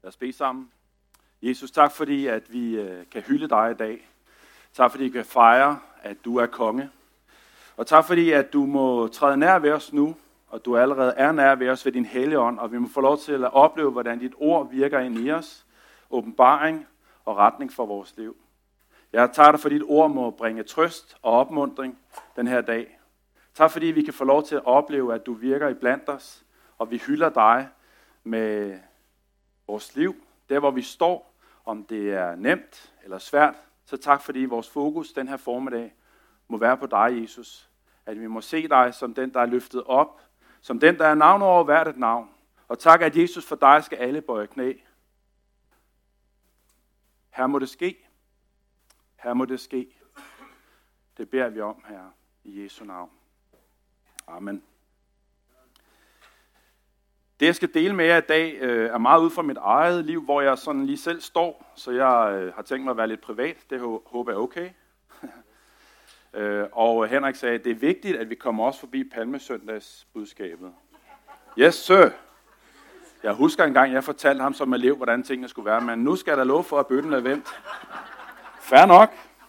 Lad os bede sammen. Jesus, tak fordi, at vi kan hylde dig i dag. Tak fordi, vi kan fejre, at du er konge. Og tak fordi, at du må træde nær ved os nu, og du allerede er nær ved os ved din hellige ånd, og vi må få lov til at opleve, hvordan dit ord virker ind i os, åbenbaring og retning for vores liv. Jeg takker dig for, dit ord må bringe trøst og opmuntring den her dag. Tak fordi, vi kan få lov til at opleve, at du virker iblandt os, og vi hylder dig med vores liv, der hvor vi står, om det er nemt eller svært. Så tak fordi vores fokus den her formiddag må være på dig, Jesus. At vi må se dig som den, der er løftet op, som den, der er navn over hvert et navn. Og tak, at Jesus, for dig skal alle bøje knæ. Her må det ske. Her må det ske. Det beder vi om, Herre, i Jesu navn. Amen. Det, jeg skal dele med jer i dag, er meget ud fra mit eget liv, hvor jeg sådan lige selv står. Så jeg har tænkt mig at være lidt privat. Det håber jeg er okay. Og Henrik sagde, at det er vigtigt, at vi kommer også forbi Palmesøndagsbudskabet. Yes, sir. Jeg husker engang, jeg fortalte ham som elev, hvordan tingene skulle være, men nu skal jeg da love for, at bøtten er vendt. Fair nok.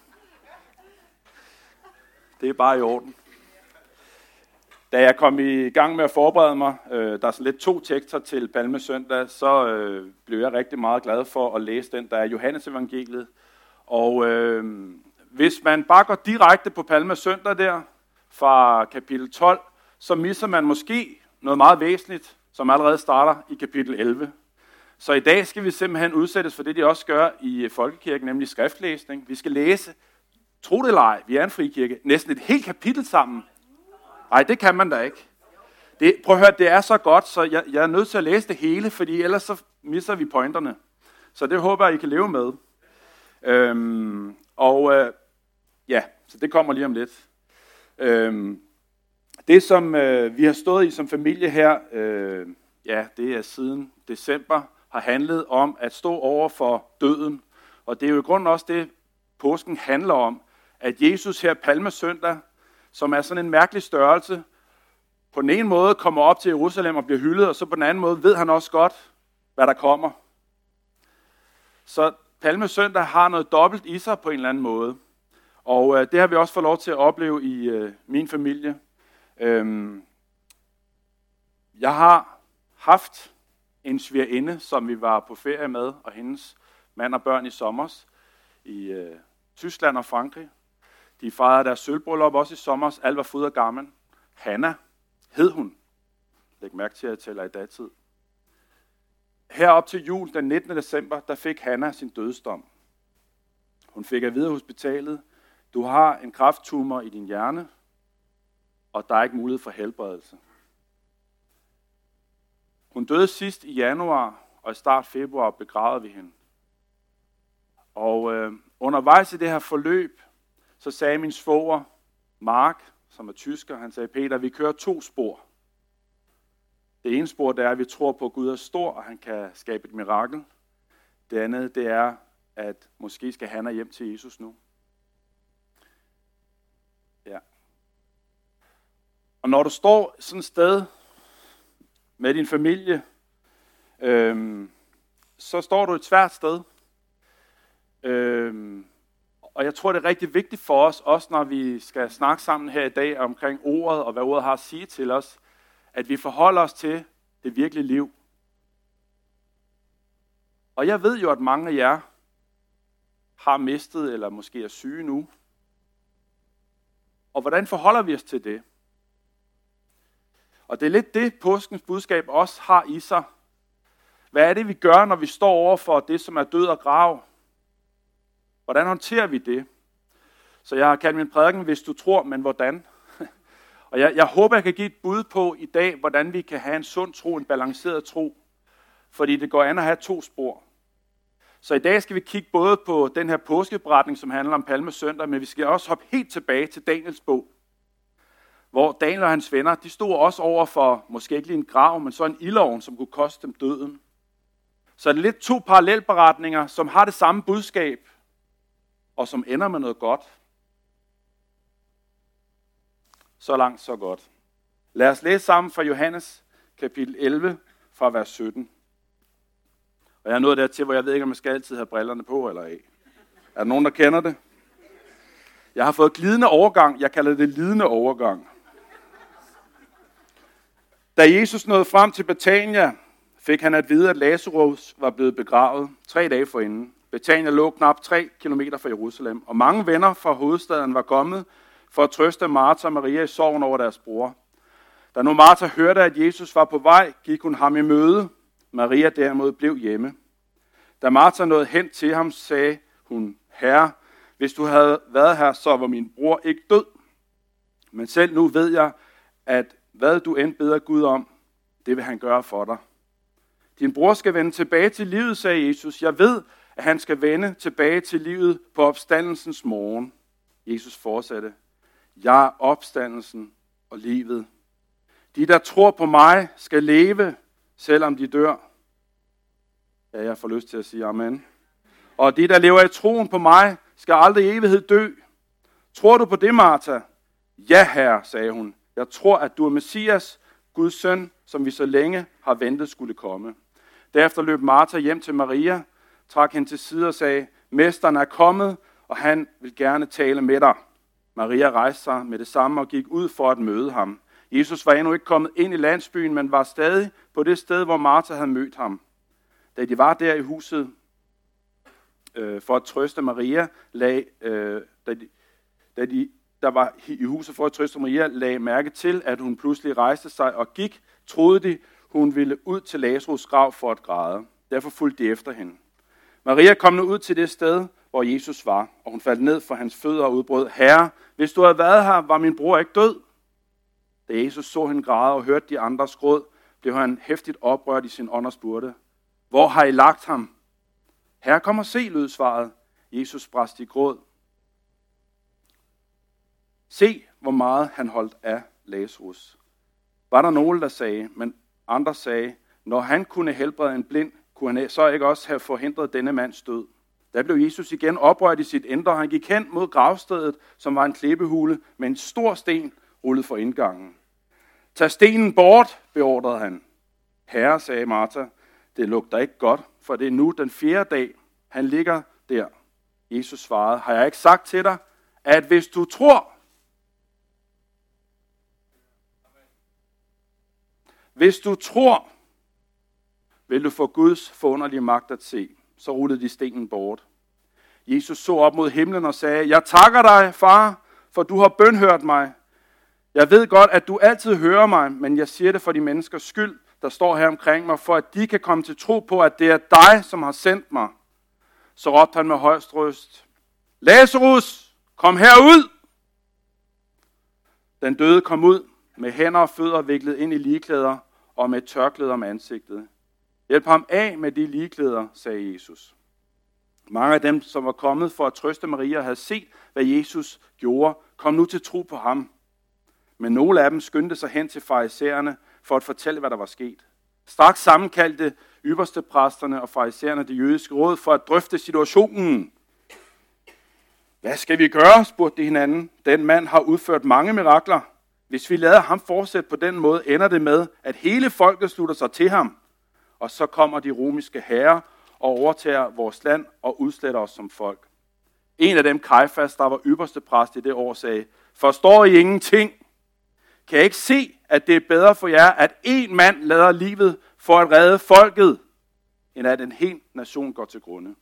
Det er bare i orden. Da jeg kom i gang med at forberede mig, der er sådan lidt 2 tekster til Palmesøndag, så blev jeg rigtig meget glad for at læse den, der er Johannes evangeliet. Og hvis man bare går direkte på Palmesøndag der, fra kapitel 12, så misser man måske noget meget væsentligt, som allerede starter i kapitel 11. Så i dag skal vi simpelthen udsættes for det, de også gør i folkekirken, nemlig skriftlæsning. Vi skal læse, tro det eller ej, vi er en frikirke, næsten et helt kapitel sammen. Nej, det kan man da ikke. Prøv at høre, det er så godt, så jeg er nødt til at læse det hele, fordi ellers så misser vi pointerne. Så det håber jeg, I kan leve med. Så det kommer lige om lidt. Det, som vi har stået i som familie her, det er siden december, har handlet om at stå over for døden. Og det er jo i grunden også det, påsken handler om, at Jesus her Palmesøndag, som er sådan en mærkelig størrelse, på den ene måde kommer op til Jerusalem og bliver hyldet, og så på den anden måde ved han også godt, hvad der kommer. Så Palmesøndag har noget dobbelt i sig på en eller anden måde. Og det har vi også fået lov til at opleve i min familie. Jeg har haft en svigerinde, som vi var på ferie med, og hendes mand og børn i sommers i Tyskland og Frankrig. De fejrede deres sølvbryllup også i sommers. Alt var fuld og gammel. Hanna hed hun. Læg mærke til, at jeg tæller i datid. Herop til jul den 19. december, der fik Hanna sin dødsdom. Hun fik at vide af hospitalet, du har en kræfttumor i din hjerne, og der er ikke mulighed for helbredelse. Hun døde sidst i januar, og i start februar begravede vi hende. Og undervejs i det her forløb, så sagde min svoger, Mark, som er tysker, han sagde, Peter, vi kører 2 spor. Det ene spor, det er, at vi tror på, at Gud er stor, og han kan skabe et mirakel. Det andet, det er, at måske skal Hanna hjem til Jesus nu. Ja. Og når du står sådan et sted med din familie, så står du et svært sted. Og jeg tror, det er rigtig vigtigt for os, også når vi skal snakke sammen her i dag omkring ordet, og hvad ordet har at sige til os, at vi forholder os til det virkelige liv. Og jeg ved jo, at mange af jer har mistet, eller måske er syge nu. Og hvordan forholder vi os til det? Og det er lidt det, påskens budskab også har i sig. Hvad er det, vi gør, når vi står over for det, som er død og grav? Hvordan håndterer vi det? Så jeg har kaldt min prædiken, hvis du tror, men hvordan? Og jeg håber, jeg kan give et bud på i dag, hvordan vi kan have en sund tro, en balanceret tro. Fordi det går an at have 2 spor. Så i dag skal vi kigge både på den her påskeberetning, som handler om Palmesøndag, men vi skal også hoppe helt tilbage til Daniels bog. Hvor Daniel og hans venner, de stod også over for, måske ikke lige en grav, men så en ildovn, som kunne koste dem døden. Så det er lidt 2 parallelberetninger, som har det samme budskab, og som ender med noget godt. Så langt, så godt. Lad os læse sammen fra Johannes kapitel 11, fra vers 17. Og jeg er nået dertil, hvor jeg ved ikke, om jeg skal altid have brillerne på eller af. Er der nogen, der kender det? Jeg har fået glidende overgang. Jeg kalder det lidende overgang. Da Jesus nåede frem til Betania, fik han at vide, at Lazarus var blevet begravet 3 dage forinden. Betania lå knap 3 kilometer fra Jerusalem, og mange venner fra hovedstaden var kommet for at trøste Martha og Maria i sorgen over deres bror. Da nu Martha hørte, at Jesus var på vej, gik hun ham i møde. Maria derimod blev hjemme. Da Martha nåede hen til ham, sagde hun, Herre, hvis du havde været her, så var min bror ikke død. Men selv nu ved jeg, at hvad du end beder Gud om, det vil han gøre for dig. Din bror skal vende tilbage til livet, sagde Jesus. Jeg ved, at han skal vende tilbage til livet på opstandelsens morgen. Jesus fortsatte. Jeg er opstandelsen og livet. De, der tror på mig, skal leve, selvom de dør. Ja, jeg får lyst til at sige amen. Og de, der lever i troen på mig, skal aldrig i evighed dø. Tror du på det, Martha? Ja, herre, sagde hun. Jeg tror, at du er Messias, Guds søn, som vi så længe har ventet skulle komme. Derefter løb Martha hjem til Maria, trak hende til side og sagde, Mesteren er kommet, og han vil gerne tale med dig. Maria rejste sig med det samme og gik ud for at møde ham. Jesus var endnu ikke kommet ind i landsbyen, men var stadig på det sted, hvor Martha havde mødt ham. Da de var der i huset for at trøste Maria, lagde mærke til, at hun pludselig rejste sig og gik, troede de, hun ville ud til Lazarus' grav for at græde. Derfor fulgte de efter hende. Maria kom nu ud til det sted, hvor Jesus var, og hun faldt ned for hans fødder og udbrød, Herre, hvis du havde været her, var min bror ikke død. Da Jesus så hende græde og hørte de andres gråd, blev han hæftigt oprørt i sin ånd og spurgte, hvor har I lagt ham? Herre, kom og se, lød svaret. Jesus brast i gråd. Se, hvor meget han holdt af Lazarus. Var der nogen, der sagde, men andre sagde, når han kunne helbrede en blind, kunne han så ikke også have forhindret denne mands død? Da blev Jesus igen oprørt i sit indre, og han gik hen mod gravstedet, som var en klippehule med en stor sten rullet for indgangen. Tag stenen bort, beordrede han. Herre, sagde Martha, det lugter ikke godt, for det er nu den 4. dag, han ligger der. Jesus svarede, har jeg ikke sagt til dig, at hvis du tror, vil du få Guds forunderlige magt at se. Så rullede de stenen bort. Jesus så op mod himlen og sagde, jeg takker dig, far, for du har bønhørt mig. Jeg ved godt, at du altid hører mig, men jeg siger det for de menneskers skyld, der står her omkring mig, for at de kan komme til tro på, at det er dig, som har sendt mig. Så råbte han med højst røst, Lazarus, kom herud! Den døde kom ud med hænder og fødder viklet ind i ligeklæder og med tørklæder om ansigtet. Hjælp ham af med de ligeklæder, sagde Jesus. Mange af dem, som var kommet for at trøste Maria og havde set, hvad Jesus gjorde, kom nu til tro på ham. Men nogle af dem skyndte sig hen til farisæerne for at fortælle, hvad der var sket. Straks sammenkaldte ypperstepræsterne og farisæerne det jødiske råd for at drøfte situationen. Hvad skal vi gøre, spurgte de hinanden. Den mand har udført mange mirakler. Hvis vi lader ham fortsætte på den måde, ender det med, at hele folket slutter sig til ham. Og så kommer de romerske herrer og overtager vores land og udsletter os som folk. En af dem, Kajfas, der var ypperste præst i det år, sagde, forstår I ingenting? Kan I ikke se, at det er bedre for jer, at én mand lader livet for at redde folket, end at en hel nation går til grunde?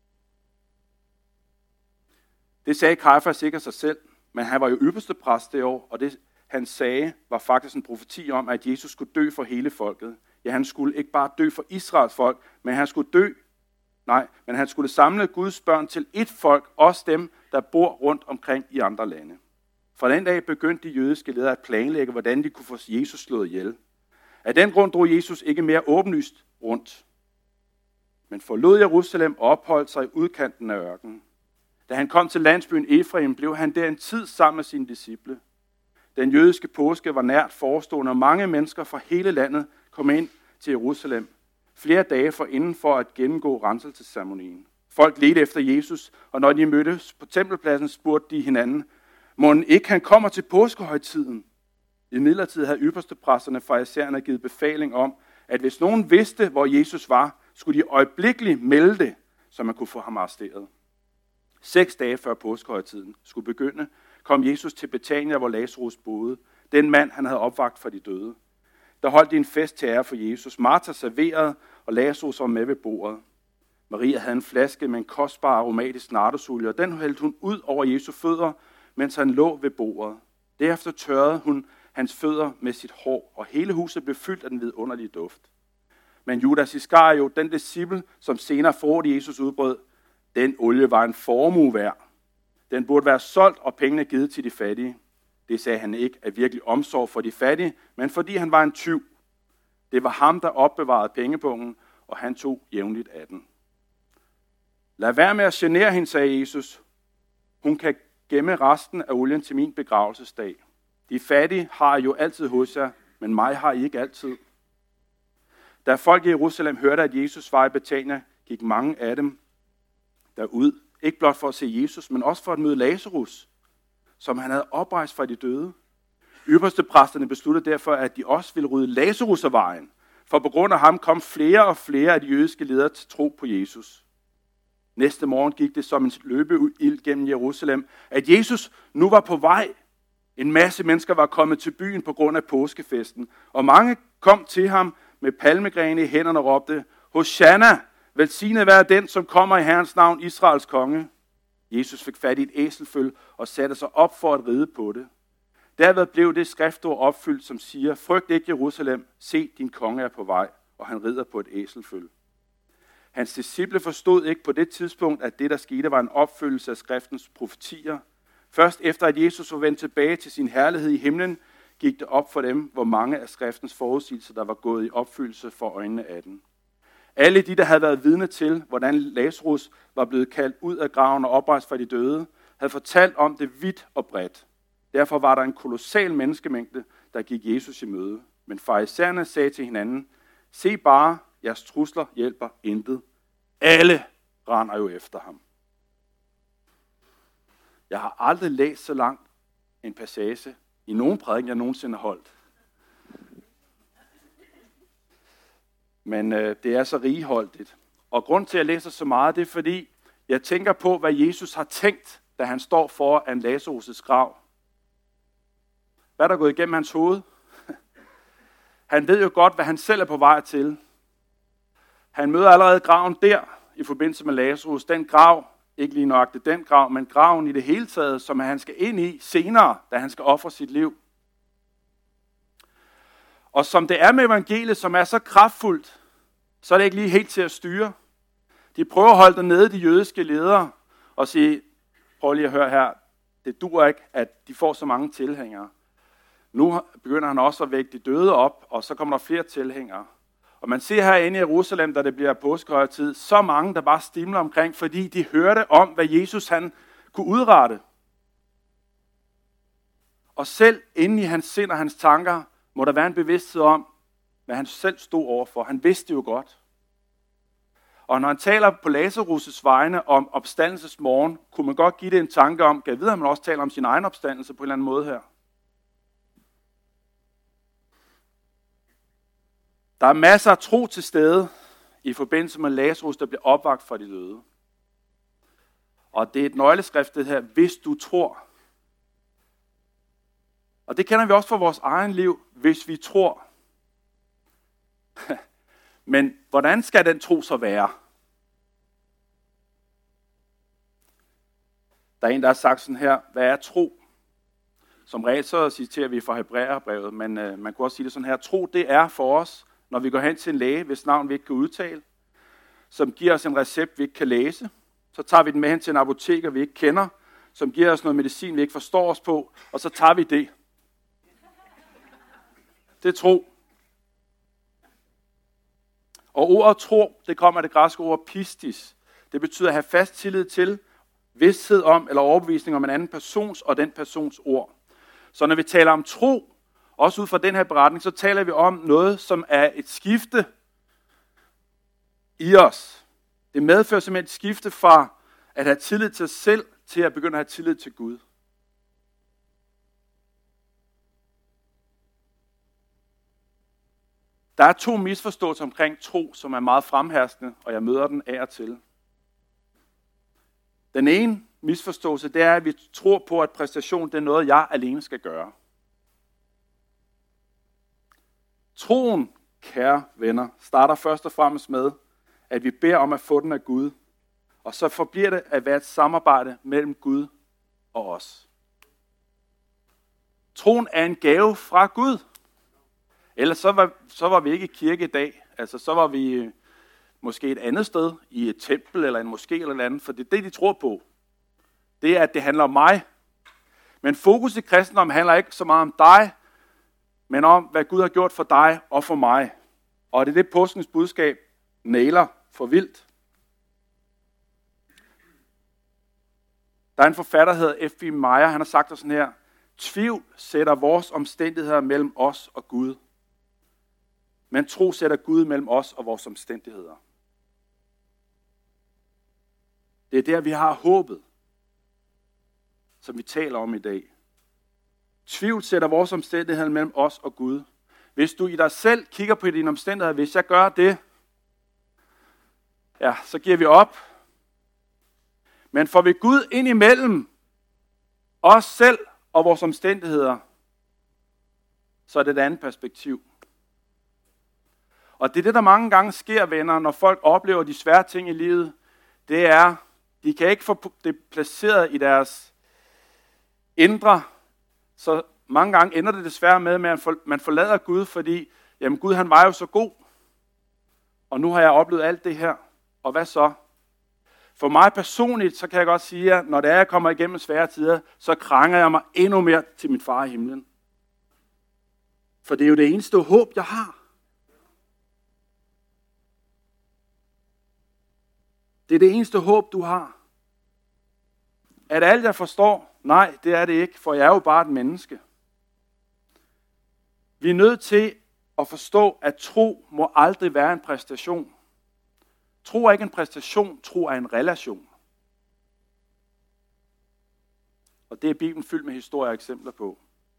Det sagde Kajfas ikke af sig selv, men han var jo ypperste præst det år, og det han sagde var faktisk en profeti om, at Jesus skulle dø for hele folket. Ja, han skulle ikke bare dø for Israels folk, men han skulle samle Guds børn til ét folk, også dem, der bor rundt omkring i andre lande. Fra den dag begyndte de jødiske ledere at planlægge, hvordan de kunne få Jesus slået ihjel. Af den grund drog Jesus ikke mere åbenlyst rundt, men forlod Jerusalem og opholdt sig i udkanten af ørkenen. Da han kom til landsbyen Efraim, blev han der en tid sammen med sine disciple. Den jødiske påske var nært forestående, og mange mennesker fra hele landet kom ind til Jerusalem flere dage forinden for at gennemgå renselsesceremonien. Folk ledte efter Jesus, og når de mødtes på tempelpladsen, spurgte de hinanden, må ikke han kommer til påskehøjtiden? Imidlertid havde ypperstepræsterne farisæerne givet befaling om, at hvis nogen vidste, hvor Jesus var, skulle de øjeblikkeligt melde det, så man kunne få ham arresteret. 6 dage før påskehøjtiden skulle begynde, kom Jesus til Betania, hvor Lazarus boede. Den mand, han havde opvakt fra de døde. Der holdt de en fest til ære for Jesus. Martha serverede, og Lazarus var med ved bordet. Maria havde en flaske med en kostbar aromatisk nardusolie, og den hældte hun ud over Jesu fødder, mens han lå ved bordet. Derefter tørrede hun hans fødder med sit hår, og hele huset blev fyldt af den vidunderlige duft. Men Judas Iskariot, den disciple, som senere forrådte Jesus, udbrød, den olie var en formue værd. Den burde være solgt og pengene givet til de fattige. Det sagde han ikke af virkelig omsorg for de fattige, men fordi han var en tyv. Det var ham, der opbevarede pengepungen, og han tog jævnligt af den. Lad være med at genere hende, sagde Jesus. Hun kan gemme resten af olien til min begravelsesdag. De fattige har jo altid hos jer, men mig har I ikke altid. Da folk i Jerusalem hørte, at Jesus var i Betania, gik mange af dem derud. Ikke blot for at se Jesus, men også for at møde Lazarus, som han havde oprejst fra de døde. Ypperstepræsterne besluttede derfor, at de også ville rydde Lazarus af vejen, for på grund af ham kom flere og flere af de jødiske ledere til tro på Jesus. Næste morgen gik det som en løbeild gennem Jerusalem, at Jesus nu var på vej. En masse mennesker var kommet til byen på grund af påskefesten, og mange kom til ham med palmegrene i hænderne og råbte, Hosanna, velsignet være den, som kommer i Herrens navn, Israels konge. Jesus fik fat i et æselføl og satte sig op for at ride på det. Derved blev det skriftord opfyldt, som siger, frygt ikke Jerusalem, se din konge er på vej, og han rider på et æselføl. Hans disciple forstod ikke på det tidspunkt, at det, der skete, var en opfyldelse af skriftens profetier. Først efter, at Jesus var vendt tilbage til sin herlighed i himlen, gik det op for dem, hvor mange af skriftens forudsigelser, der var gået i opfyldelse for øjnene af den. Alle de, der havde været vidne til, hvordan Lazarus var blevet kaldt ud af graven og oprejst fra de døde, havde fortalt om det vidt og bredt. Derfor var der en kolossal menneskemængde, der gik Jesus i møde. Men farisæerne sagde til hinanden, se bare, jeres trusler hjælper intet. Alle render jo efter ham. Jeg har aldrig læst så langt en passage i nogen prædiken, jeg nogensinde har holdt. Men det er så righoldigt. Og grund til, at jeg læser så meget, det er fordi, jeg tænker på, hvad Jesus har tænkt, da han står foran Lazarus' grav. Hvad er der gået igennem hans hoved? Han ved jo godt, hvad han selv er på vej til. Han møder allerede graven der, i forbindelse med Lazarus. Den grav, ikke lige nøjagtigt den grav, men graven i det hele taget, som han skal ind i senere, da han skal ofre sit liv. Og som det er med evangeliet, som er så kraftfuldt, så er det ikke lige helt til at styre. De prøver at holde dernede, de jødiske ledere, og sige, prøv lige at høre her, det duer ikke, at de får så mange tilhængere. Nu begynder han også at vække de døde op, og så kommer der flere tilhængere. Og man ser herinde i Jerusalem, da det bliver påskehøjtid, så mange, der bare stimler omkring, fordi de hørte om, hvad Jesus han kunne udrette. Og selv inde i hans sind og hans tanker, må der være en bevidsthed om, hvad han selv stod overfor. Han vidste jo godt. Og når han taler på Lazarus' vegne om opstandelsesmorgen, kunne man godt give det en tanke om, kan jeg vide, at man også taler om sin egen opstandelse på en eller anden måde her. Der er masser af tro til stede i forbindelse med Lazarus, der bliver opvakt fra de døde. Og det er et nøgleskrift, det her, hvis du tror. Og det kender vi også fra vores egen liv, hvis vi tror. Men hvordan skal den tro så være? Der er en, der har sagt sådan her, hvad er tro? Som regel så citerer vi fra Hebræerbrevet, men man kunne også sige det sådan her, tro det er for os, når vi går hen til en læge, hvis navn vi ikke kan udtale, som giver os en recept, vi ikke kan læse. Så tager vi den med hen til en apoteker, vi ikke kender, som giver os noget medicin, vi ikke forstår os på, og så tager vi det. Det er tro. Og ordet tro, det kommer af det græske ord pistis. Det betyder at have fast tillid til, vidsthed om eller overbevisning om en anden persons og den persons ord. Så når vi taler om tro, også ud fra den her beretning, så taler vi om noget, som er et skifte i os. Det medfører simpelthen et skifte fra at have tillid til os selv, til at begynde at have tillid til Gud. Der er 2 misforståelser omkring tro, som er meget fremherskende, og jeg møder den af og til. Den ene misforståelse, det er, at vi tror på, at præstation det er noget, jeg alene skal gøre. Troen, kære venner, starter først og fremmest med, at vi beder om at få den af Gud, og så forbliver det at være et samarbejde mellem Gud og os. Troen er en gave fra Gud. Ellers så var vi ikke i kirke i dag. Altså så var vi måske et andet sted, i et tempel eller en moské eller andet, for det er det, de tror på. Det er, at det handler om mig. Men fokus i kristendom handler ikke så meget om dig, men om, hvad Gud har gjort for dig og for mig. Og det er det, påskens budskab nailer for vildt. Der er en forfatter, der hedder F.B. Meyer, han har sagt sådan her: tvivl sætter vores omstændigheder mellem os og Gud. Men tro sætter Gud mellem os og vores omstændigheder. Det er der, vi har håbet, som vi taler om i dag. Tvivl sætter vores omstændigheder mellem os og Gud. Hvis du i dig selv kigger på dine omstændigheder, hvis jeg gør det, ja, så giver vi op. Men får vi Gud ind imellem os selv og vores omstændigheder, så er det et andet perspektiv. Og det er det, der mange gange sker, venner, når folk oplever de svære ting i livet. Det er, de kan ikke få det placeret i deres indre. Så mange gange ender det desværre med, at man forlader Gud, fordi jamen Gud han var jo så god. Og nu har jeg oplevet alt det her. Og hvad så? For mig personligt, så kan jeg godt sige, at når det er, jeg kommer igennem svære tider, så kranger jeg mig endnu mere til min far i himlen. For det er jo det eneste håb, jeg har. Det er det eneste håb, du har. Er det alt, jeg forstår? Nej, det er det ikke, for jeg er jo bare et menneske. Vi er nødt til at forstå, at tro må aldrig være en præstation. Tro er ikke en præstation, tro er en relation. Og det er Bibelen fyldt med historier og eksempler på.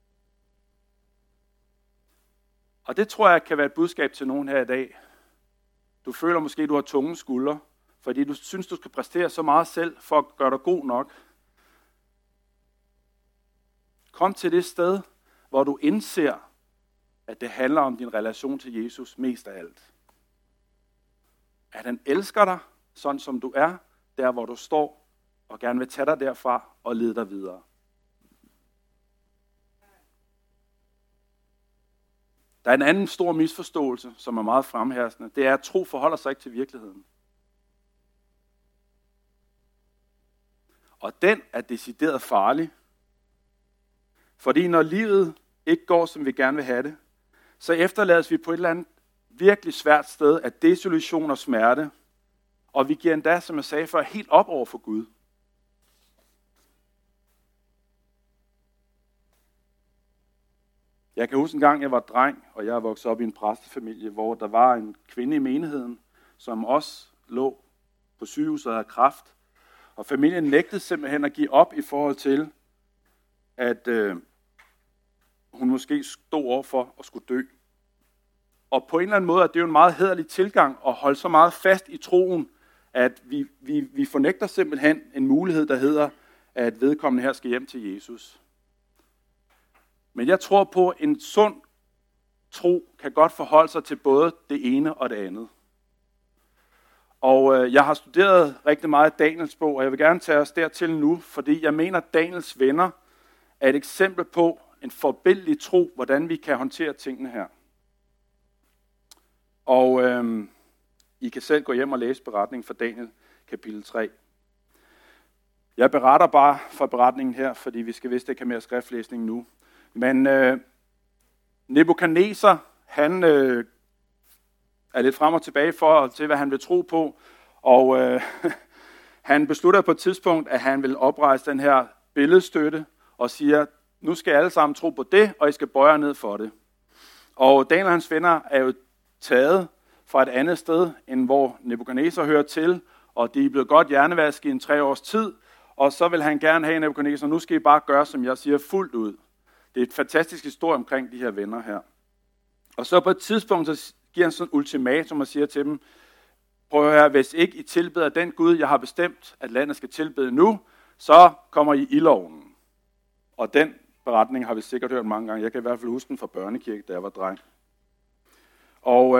Og det tror jeg kan være et budskab til nogen her i dag. Du føler måske, at du har tunge skuldre, fordi du synes, du skal præstere så meget selv, for at gøre dig god nok. Kom til det sted, hvor du indser, at det handler om din relation til Jesus mest af alt. At han elsker dig, sådan som du er, der hvor du står, og gerne vil tage dig derfra og lede dig videre. Der er en anden stor misforståelse, som er meget fremherskende. Det er, at tro forholder sig ikke til virkeligheden. Og den er decideret farlig. Fordi når livet ikke går, som vi gerne vil have det, så efterlades vi på et eller andet virkelig svært sted af desillusion og smerte. Og vi giver endda, som jeg sagde før, helt op over for Gud. Jeg kan huske en gang, jeg var dreng, og jeg voksede op i en præstefamilie, hvor der var en kvinde i menigheden, som også lå på sygehuset og havde kræft. Og familien nægtede simpelthen at give op i forhold til, at hun måske stod over for at skulle dø. Og på en eller anden måde er det jo en meget hæderlig tilgang at holde så meget fast i troen, at vi fornægter simpelthen en mulighed, der hedder, at vedkommende her skal hjem til Jesus. Men jeg tror på, at en sund tro kan godt forholde sig til både det ene og det andet. Og jeg har studeret rigtig meget Daniels bog, og jeg vil gerne tage os dertil nu, fordi jeg mener, at Daniels venner er et eksempel på en forbilledlig tro, hvordan vi kan håndtere tingene her. Og I kan selv gå hjem og læse beretningen fra Daniel, kapitel 3. Jeg beretter bare fra beretningen her, fordi vi skal vist ikke have mere skriftlæsning nu. Men Nebukadnesar, han er lidt frem og tilbage for til, hvad han vil tro på. Og han beslutter på et tidspunkt, at han vil oprejse den her billedstøtte og siger, nu skal I alle sammen tro på det, og I skal bøje jer ned for det. Og Daniel og hans venner er jo taget fra et andet sted, end hvor Nebukadnesar hører til, og de er blevet godt hjernevasket i en 3 års tid, og så vil han gerne have Nebukadnesar, nu skal I bare gøre, som jeg siger, fuldt ud. Det er et fantastisk historie omkring de her venner her. Og så på et tidspunkt, så giver en sådan ultimatum og siger til dem, prøv at høre, hvis ikke I tilbeder den Gud, jeg har bestemt, at landet skal tilbede nu, så kommer I i ildoven. Og den beretning har vi sikkert hørt mange gange. Jeg kan i hvert fald huske den fra børnekirke, da jeg var dreng. Og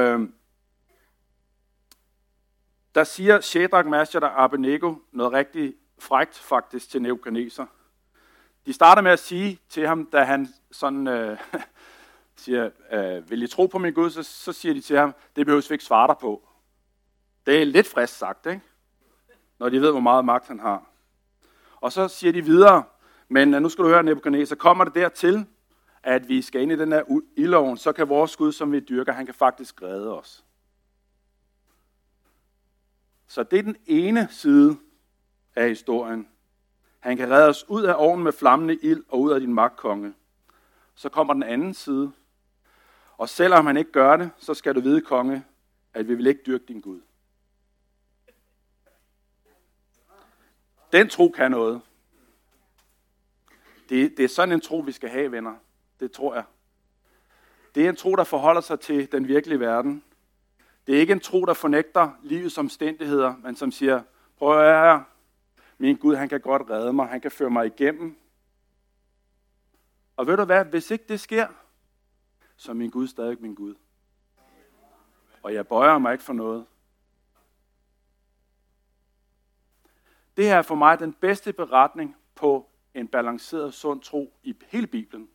der siger Shedrak, Meshach og Abednego noget rigtig frækt faktisk til Nebukadneser. De starter med at sige til ham, da han sådan siger, vil I tro på min Gud, så siger de til ham, det behøves vi ikke svare dig på. Det er lidt frisk sagt, ikke? Når de ved, hvor meget magt han har. Og så siger de videre, men nu skal du høre, Nebukadneser, kommer det dertil, at vi skal ind i den her ildoven, så kan vores Gud, som vi dyrker, han kan faktisk redde os. Så det er den ene side af historien. Han kan redde os ud af ovnen med flammende ild og ud af din magtkonge. Så kommer den anden side. Og selvom han ikke gør det, så skal du vide, konge, at vi vil ikke dyrke din Gud. Den tro kan noget. Det er sådan en tro, vi skal have, venner. Det tror jeg. Det er en tro, der forholder sig til den virkelige verden. Det er ikke en tro, der fornægter livets omstændigheder, men som siger, prøv at høre, min Gud, han kan godt redde mig, han kan føre mig igennem. Og ved du hvad, hvis ikke det sker, så er min Gud stadig min Gud. Og jeg bøjer mig ikke for noget. Det her er for mig den bedste beretning på en balanceret, sund tro i hele Bibelen.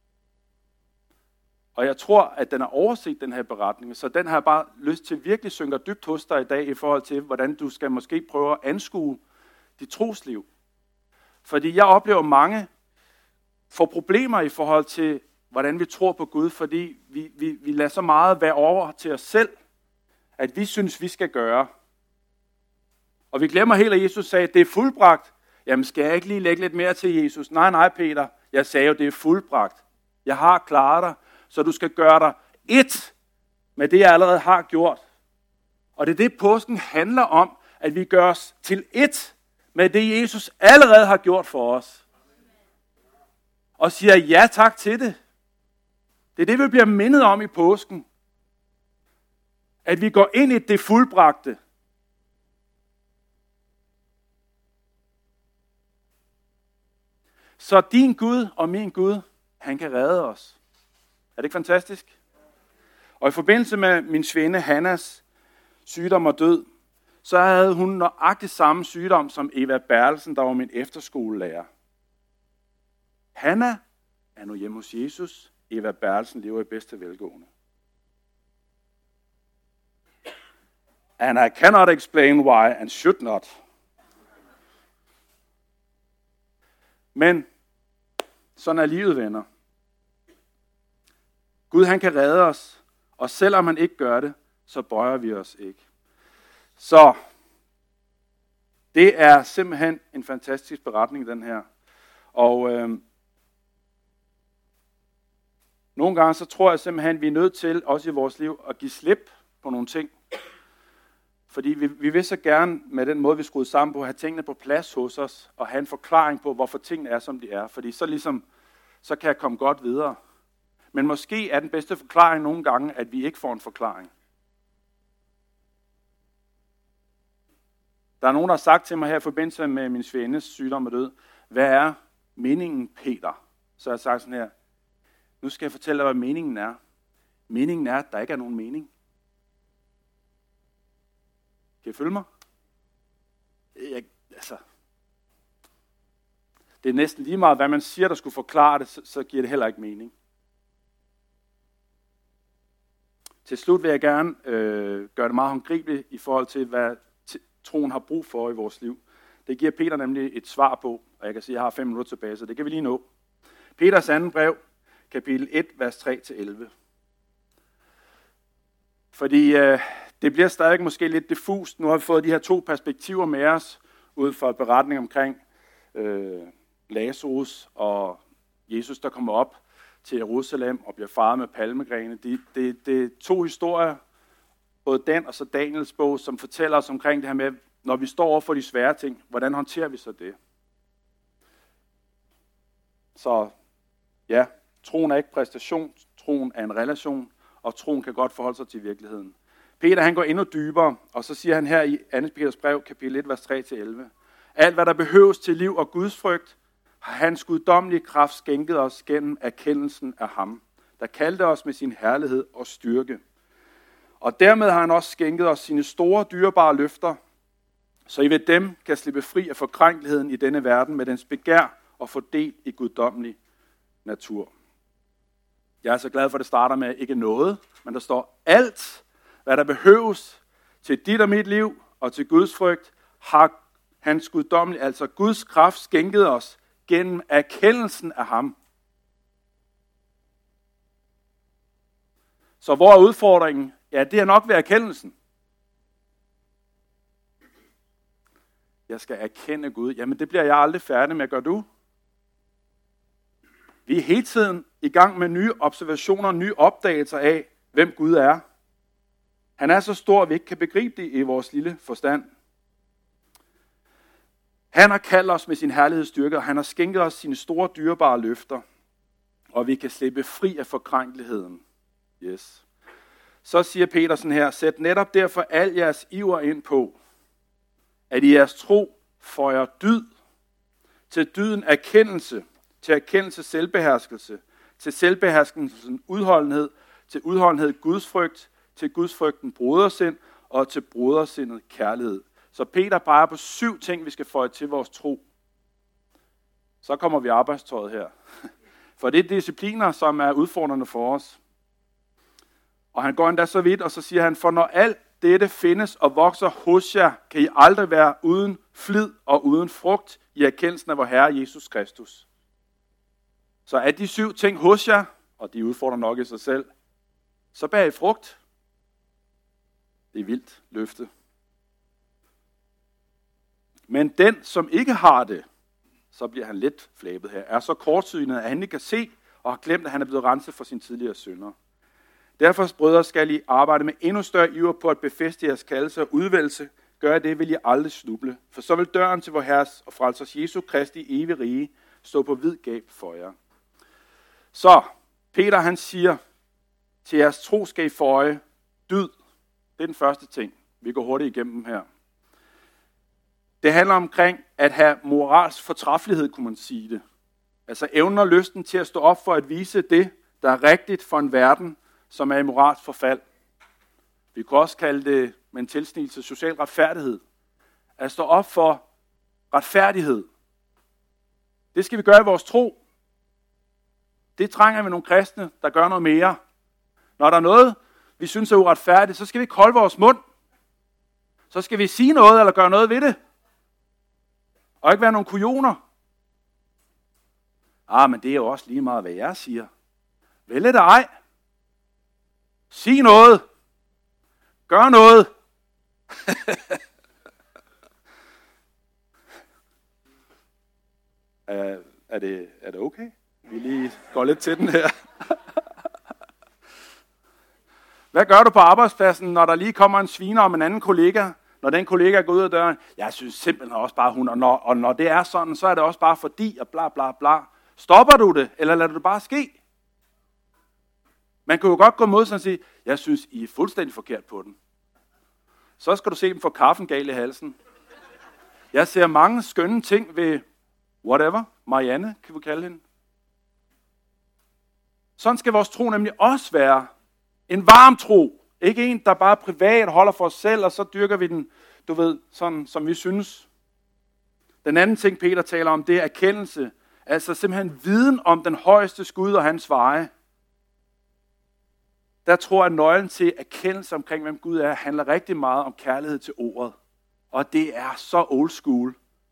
Og jeg tror, at den er overset, den her beretning, så den har jeg bare lyst til virkelig synker dybt hos dig i dag, i forhold til, hvordan du skal måske prøve at anskue dit trosliv. Fordi jeg oplever mange får problemer i forhold til, hvordan vi tror på Gud, fordi vi lader så meget være over til os selv, at vi synes, vi skal gøre. Og vi glemmer helt, at Jesus sagde, at det er fuldbragt. Jamen skal jeg ikke lige lægge lidt mere til Jesus? Nej, Peter. Jeg sagde jo, det er fuldbragt. Jeg har klaret dig, så du skal gøre dig ét med det, jeg allerede har gjort. Og det er det, påsken handler om, at vi gør os til ét med det, Jesus allerede har gjort for os. Og siger ja tak til det. Det er det, vi bliver mindet om i påsken. At vi går ind i det fuldbragte. Så din Gud og min Gud, han kan redde os. Er det ikke fantastisk? Og i forbindelse med min svende Hannas sygdom og død, så havde hun nøjagtigt samme sygdom som Eva Bertelsen, der var min efterskolelærer. Hanna er nu hjemme hos Jesus. Eva Bertelsen lever i bedste velgående. And I cannot explain why and should not. Men sådan er livet, venner. Gud, han kan redde os, og selvom han ikke gør det, så bøjer vi os ikke. Så det er simpelthen en fantastisk beretning, den her. Og nogle gange så tror jeg simpelthen, vi er nødt til, også i vores liv, at give slip på nogle ting. Fordi vi vil så gerne, med den måde, vi skruede sammen på, have tingene på plads hos os, og have en forklaring på, hvorfor tingene er, som de er. Fordi så kan jeg komme godt videre. Men måske er den bedste forklaring nogle gange, at vi ikke får en forklaring. Der er nogen, der har sagt til mig her i forbindelse med min svendes sygdom og død, hvad er meningen, Peter? Så jeg har sagt sådan her, nu skal jeg fortælle dig, hvad meningen er. Meningen er, at der ikke er nogen mening. Kan I følge mig? Det er næsten lige meget, hvad man siger, der skulle forklare det, så giver det heller ikke mening. Til slut vil jeg gerne gøre det meget håndgribeligt i forhold til, hvad troen har brug for i vores liv. Det giver Peter nemlig et svar på, og jeg kan sige, at jeg har 5 minutter tilbage, så det kan vi lige nå. Peters andet brev, kapitel 1, vers 3-11. Fordi det bliver stadig måske lidt diffust. Nu har vi fået de her 2 perspektiver med os, ud fra beretning omkring Lazarus og Jesus, der kommer op til Jerusalem og bliver faret med palmegrene. Det er 2 historier, både den og så Daniels bog, som fortæller os omkring det her med, når vi står over for de svære ting, hvordan håndterer vi så det? Så ja, troen er ikke præstation, troen er en relation, og troen kan godt forholde sig til virkeligheden. Peter han går endnu dybere, og så siger han her i 2. Peters brev, kapitel 1, vers 3-11. Alt hvad der behøves til liv og gudsfrygt, har hans guddommelige kraft skænket os gennem erkendelsen af ham, der kaldte os med sin herlighed og styrke. Og dermed har han også skænket os sine store, dyrebare løfter, så I ved dem kan slippe fri af forkrænkeligheden i denne verden med dens begær og få del i guddommelig natur. Jeg er så glad for, at det starter med ikke noget, men der står alt, hvad der behøves til dit og mit liv og til Guds frygt, har hans guddommelige, altså Guds kraft, skænket os gennem erkendelsen af ham. Så hvor er udfordringen? Ja, det er nok ved erkendelsen. Jeg skal erkende Gud. Jamen, det bliver jeg aldrig færdig med, gør du? Vi er hele tiden i gang med nye observationer, nye opdagelser af, hvem Gud er. Han er så stor, at vi ikke kan begribe det i vores lille forstand. Han har kaldt os med sin herlighedsstyrke, og han har skænket os sine store, dyrebare løfter, og vi kan slippe fri af forkrænkeligheden. Yes. Så siger Petersen her, sæt netop derfor al jeres iver ind på, at i jeres tro får jer dyd, til dyden erkendelse, til erkendelse selvbeherskelse, til selvbeherskelsen udholdenhed, til udholdenhed gudsfrygt, til gudsfrygten brodersind, og til brodersindet kærlighed. Så Peter peger på 7 ting, vi skal føje til vores tro. Så kommer vi arbejdstøjet her. For det er discipliner, som er udfordrende for os. Og han går endda så vidt, og så siger han, for når alt dette findes og vokser hos jer, kan I aldrig være uden flid og uden frugt i erkendelsen af vor Herre Jesus Kristus. Så er de 7 ting hos jer, og de udfordrer nok i sig selv, så bærer I frugt. Det er vildt løfte. Men den, som ikke har det, så bliver han lidt flabet her, er så kortsynet, at han ikke kan se og har glemt, at han er blevet renset for sine tidligere synder. Derfor, brødre, skal I arbejde med endnu større iver på at befæste jeres kaldelse og udvælgelse. Gør det, vil I aldrig snuble. For så vil døren til vor Herres og frelsers Jesu Kristi evige rige stå på vid gab for jer. Så, Peter han siger, til jeres tro skal I føje dyd. Det er den første ting. Vi går hurtigt igennem her. Det handler omkring at have moralsk fortræffelighed, kunne man sige det. Altså evnen og lysten til at stå op for at vise det, der er rigtigt for en verden, som er i moralsk forfald. Vi kan også kalde det med en tilsnigelse social retfærdighed. At stå op for retfærdighed. Det skal vi gøre i vores tro. Det trænger vi nogle kristne, der gør noget mere. Når der er noget, vi synes er uretfærdigt, så skal vi ikke holde vores mund. Så skal vi sige noget eller gøre noget ved det. Og ikke være nogle kujoner. Men det er jo også lige meget, hvad jeg siger. Vel det ej. Sig noget. Gør noget. Er det okay? Vi lige går lidt til den her. Hvad gør du på arbejdspladsen, når der lige kommer en sviner om en anden kollega? Når den kollega går ud af døren, jeg synes simpelthen også bare hun, og når det er sådan, så er det også bare fordi, og bla bla bla. Stopper du det, eller lader du det bare ske? Man kan jo godt gå mod og sige, jeg synes, I er fuldstændig forkert på den. Så skal du se dem få kaffen galt i halsen. Jeg ser mange skønne ting ved, whatever, Marianne, kan vi kalde hende. Sådan skal vores tro nemlig også være. En varm tro. Ikke en, der bare privat holder for os selv, og så dyrker vi den, du ved, sådan som vi synes. Den anden ting, Peter taler om, det er erkendelse. Altså simpelthen viden om den højeste Gud og hans veje. Der tror jeg, at nøglen til erkendelse omkring, hvem Gud er, handler rigtig meget om kærlighed til ordet. Og det er så old school.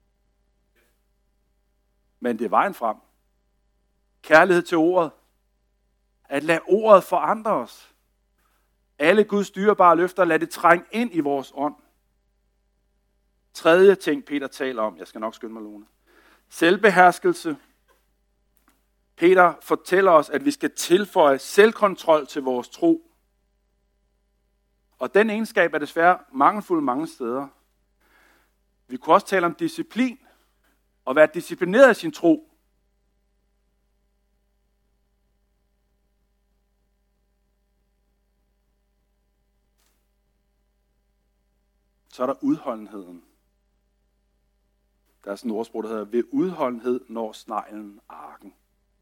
Men det er vejen frem. Kærlighed til ordet. At lade ordet forandre os. Alle Guds dyrebare løfter, lad det trænge ind i vores ånd. Tredje ting, Peter taler om, jeg skal nok skynde mig, Lone. Selvbeherskelse. Peter fortæller os, at vi skal tilføje selvkontrol til vores tro. Og den egenskab er desværre mangelfuld mange steder. Vi kunne også tale om disciplin. Og være disciplineret i sin tro. Så er der udholdenheden. Der er sådan et ordsprog, der hedder, ved udholdenhed når sneglen arken.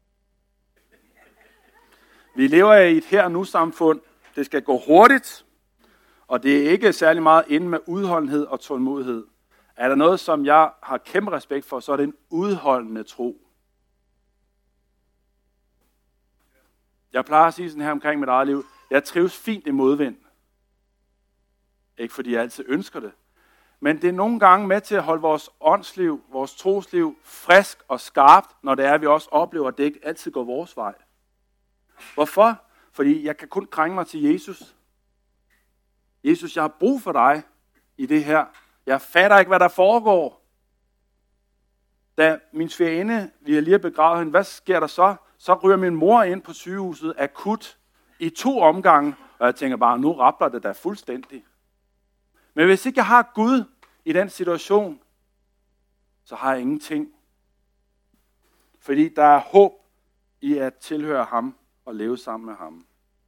Vi lever i et her og nu samfund. Det skal gå hurtigt, og det er ikke særlig meget inde med udholdenhed og tålmodighed. Er der noget, som jeg har kæmpe respekt for, så er det en udholdende tro. Jeg plejer at sige sådan her omkring mit eget liv. Jeg trives fint i modvind. Ikke fordi jeg altid ønsker det. Men det er nogle gange med til at holde vores åndsliv, vores trosliv frisk og skarpt, når det er, at vi også oplever, at det ikke altid går vores vej. Hvorfor? Fordi jeg kan kun krænge mig til Jesus. Jesus, jeg har brug for dig i det her. Jeg fatter ikke, hvad der foregår. Da min svigerinde, vi har lige begravet hende, hvad sker der så? Så ryger min mor ind på sygehuset akut i 2 omgange, og jeg tænker bare, nu rappler det da fuldstændig. Men hvis ikke jeg har Gud i den situation, så har jeg ingenting. Fordi der er håb i at tilhøre ham og leve sammen med ham.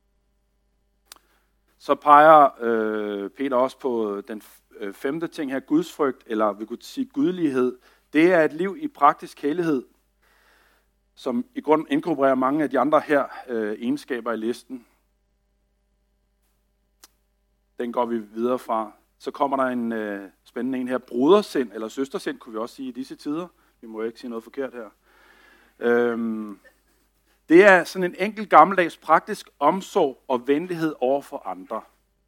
Så peger Peter også på den 5. ting her, gudsfrygt, eller vi kunne sige gudlighed. Det er et liv i praktisk hellighed, som i grund inkorporerer mange af de andre her egenskaber i listen. Den går vi videre fra. Så kommer der en spændende en her, brodersind, eller søstersind, kunne vi også sige i disse tider. Vi må ikke sige noget forkert her. Det er sådan en enkelt gammeldags praktisk omsorg og venlighed over for andre.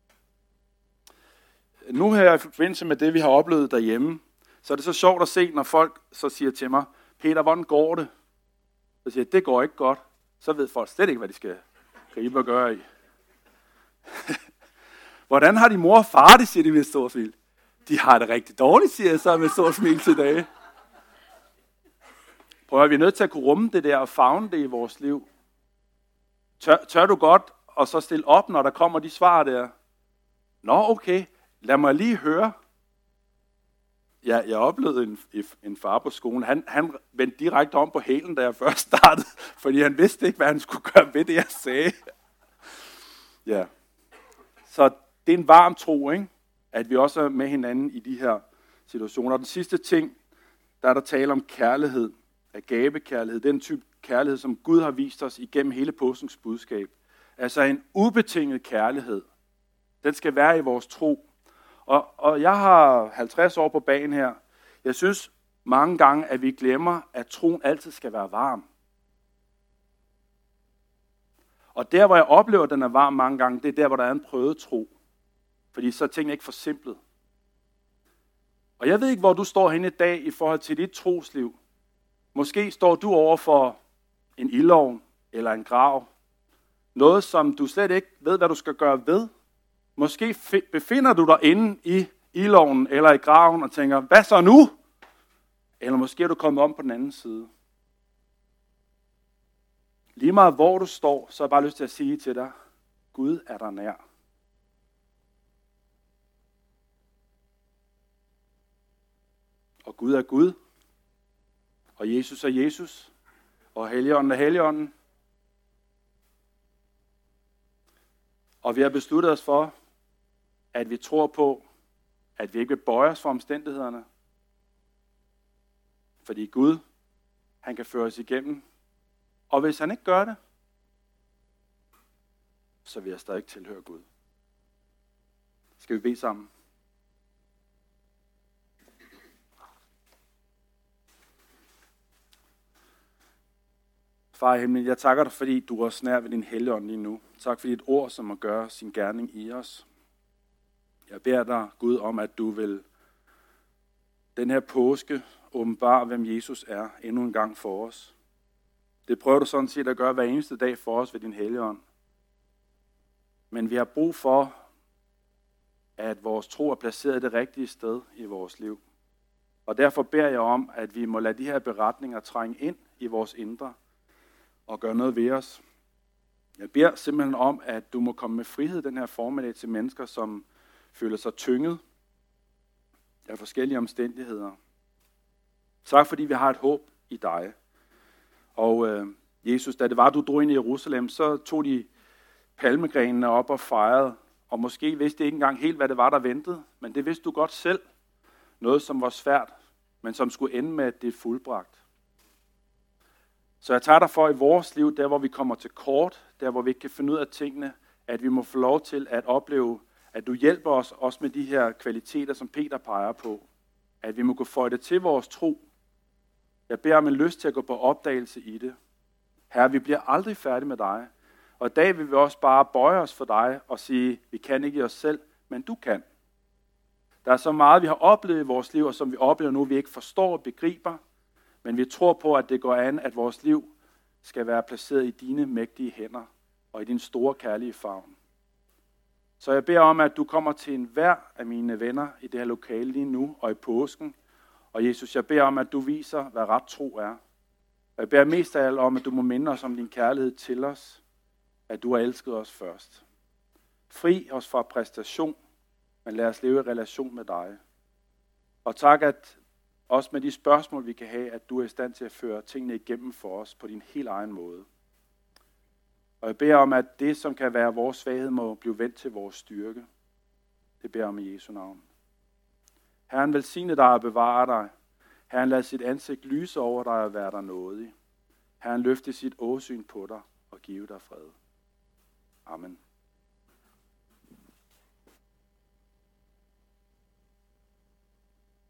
Nu her i forbindelse med det, vi har oplevet derhjemme, så er det så sjovt at se, når folk så siger til mig, Peter, hvordan går det? Så siger jeg, det går ikke godt. Så ved folk slet ikke, hvad de skal gribe og gøre i. Hvordan har de mor og far det, siger de med et stort smil. De har det rigtig dårligt, siger jeg så med et stort smil til dage. Prøv at vi er nødt til at kunne rumme det der og favne det i vores liv. Tør du godt og så stille op, når der kommer de svar der? Nå, okay. Lad mig lige høre. Ja, jeg oplevede en far på skolen. Han vendte direkte om på hælen, da jeg først startede, fordi han vidste ikke, hvad han skulle gøre ved det, jeg sagde. Ja. Så det er en varm tro, ikke? At vi også er med hinanden i de her situationer. Og den sidste ting, der er der tale om kærlighed, agabekærlighed. Den type kærlighed, som Gud har vist os igennem hele påskens budskab. Altså en ubetinget kærlighed. Den skal være i vores tro. Og jeg har 50 år på bagen her. Jeg synes mange gange, at vi glemmer, at troen altid skal være varm. Og der, hvor jeg oplever, at den er varm mange gange, det er der, hvor der er en prøvet tro. Fordi så er tingene ikke forsimplet. Og jeg ved ikke, hvor du står henne i dag i forhold til dit trosliv. Måske står du over for en ildovn eller en grav. Noget, som du slet ikke ved, hvad du skal gøre ved. Måske befinder du dig inde i ildovnen eller i graven og tænker, hvad så nu? Eller måske er du kommet om på den anden side. Lige meget hvor du står, så har jeg bare lyst til at sige til dig, Gud er der nær. Og Gud er Gud. Og Jesus er Jesus. Og Helligånden er Helligånden. Og vi har besluttet os for, at vi tror på, at vi ikke vil bøje os for omstændighederne. Fordi Gud, han kan føre os igennem. Og hvis han ikke gør det, så vil jeg stadig ikke tilhøre Gud. Skal vi bede sammen? Far i himlen, jeg takker dig, fordi du er også nær ved din Helligånd lige nu. Tak for dit ord, som må gøre sin gerning i os. Jeg beder dig, Gud, om at du vil den her påske åbenbare, hvem Jesus er, endnu en gang for os. Det prøver du sådan set at gøre hver eneste dag for os ved din Helligånd. Men vi har brug for, at vores tro er placeret det rigtige sted i vores liv. Og derfor beder jeg om, at vi må lade de her beretninger trænge ind i vores indre og gøre noget ved os. Jeg beder simpelthen om, at du må komme med frihed den her formiddag til mennesker, som føler sig tynget af forskellige omstændigheder. Tak fordi vi har et håb i dig. Og Jesus, da det var, du drog ind i Jerusalem, så tog de palmegrenene op og fejrede og måske vidste ikke engang helt, hvad det var, der ventede, men det vidste du godt selv. Noget, som var svært, men som skulle ende med, at det er fuldbragt. Så jeg tager dig for i vores liv, der hvor vi kommer til kort, der hvor vi ikke kan finde ud af tingene, at vi må få lov til at opleve, at du hjælper os også med de her kvaliteter, som Peter peger på. At vi må gå føje det til vores tro. Jeg beder om en lyst til at gå på opdagelse i det. Herre, vi bliver aldrig færdige med dig. Og i dag vil vi også bare bøje os for dig og sige, vi kan ikke i os selv, men du kan. Der er så meget, vi har oplevet i vores liv, og som vi oplever nu, vi ikke forstår og begriber, men vi tror på, at det går an, at vores liv skal være placeret i dine mægtige hænder og i din store kærlige favn. Så jeg beder om, at du kommer til enhver af mine venner i det her lokale lige nu og i påsken. Og Jesus, jeg beder om, at du viser, hvad ret tro er. Og jeg beder mest af alt om, at du må minde os om din kærlighed til os, at du har elsket os først. Fri os fra præstation, men lad os leve i relation med dig. Og tak, at også med de spørgsmål, vi kan have, at du er i stand til at føre tingene igennem for os på din helt egen måde. Og jeg beder om, at det, som kan være vores svaghed, må blive vendt til vores styrke. Det beder jeg om i Jesu navn. Herren velsigne dig og bevare dig. Herren lad sit ansigt lyse over dig og være dig nådig. Herren løfte sit åsyn på dig og give dig fred. Amen.